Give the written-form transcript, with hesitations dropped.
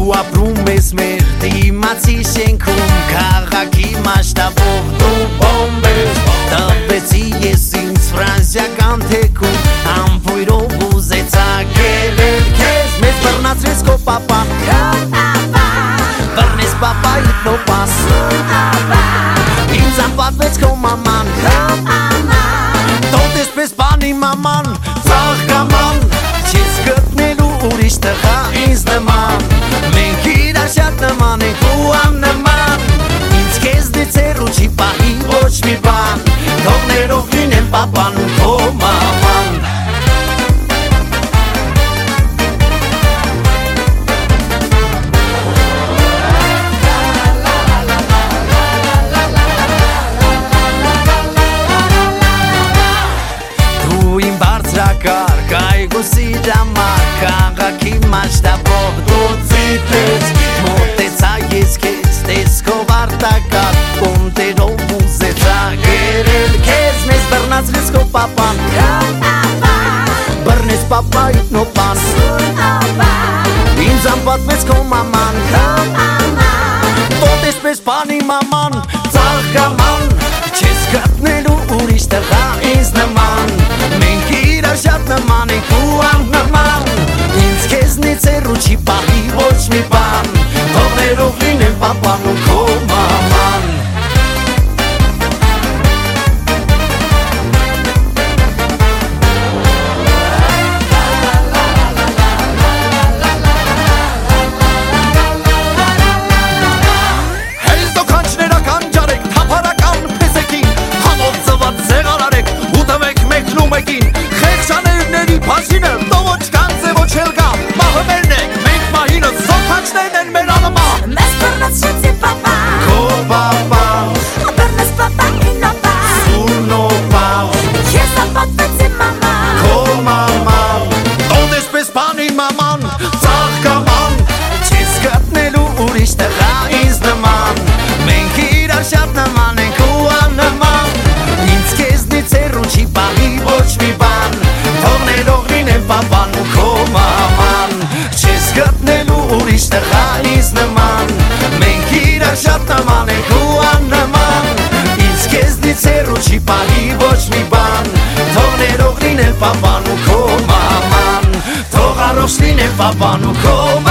Դու ապրում ես մեր դիմացի շենքում Քաղաքի մասշտաբով դու բոմբ ես Տպեցի ես ինձ ֆրանսիական թեքում Ամպույրով ուզեցակել էլ քեզ Մեզ բռնացրեց քո պապան Բռնեց պապայիդ նոպաս Ինձ անպատվեց քո մաման Տոտ եսպես բանի մաման Ծաղկաման Չես գտնելու ուրիշ տղա ինձ նման Մենք իրար շատ նման ենք ու աննման Ինձ քեզնից հեռու չի պահի ոչ մի բան Թող ներող լինեն պապան ու քո մաման Կայգու սիրամար Քաղաքի մասշտաբով դու ծիպես Մոտեցա ես քեզ տեսքով արտակար Կոնտերով ուզեցա գերել քեզ Մեզ բռնացրեց քո պապան Բռնեց պապայիդ նոպան Ինձ անպատվեց քո մաման Տոտ եսպես բանի մաման Ծաղկաման Չես գտնելու ուրիշ տղա ինձ նման Մենք իրար շատ նման ենք ու աննման Ինձ քեզնից հեռու չի պահի ոչ մի բան Թող ներող լինեն պապան ու քո մաման Բասինը տովոչ կանց է ոչ հելգա Մահը մերն եք, մենք մահինը Զոքանչներն են մեր անման Մեզ բռնացրեցի պապա Քո պապա Բռնեց պապայի նոպա Սուր նոպա Ես անպատվեցի մամա Քո մամա Տոտ եսպես բանի մաման Ծաղկաման Չես գտնելու ուրիշ տղա ինձ նման Մենք իրար շատ նման ենք ու աննման Ինձ քեզնից հեռու չի պահի ոչ մի բան Թող ներող լինեն պապան ու քո մաման Չես գտնելու ուրիշ տղա ինձ նման Մենք իրար շատ նման ենք ու աննման Ինձ քեզնից հեռու չի պահի ոչ մի բան Թող ներող լինեն պապան ու քո մաման Թող առողջ լինեն պապան ու քո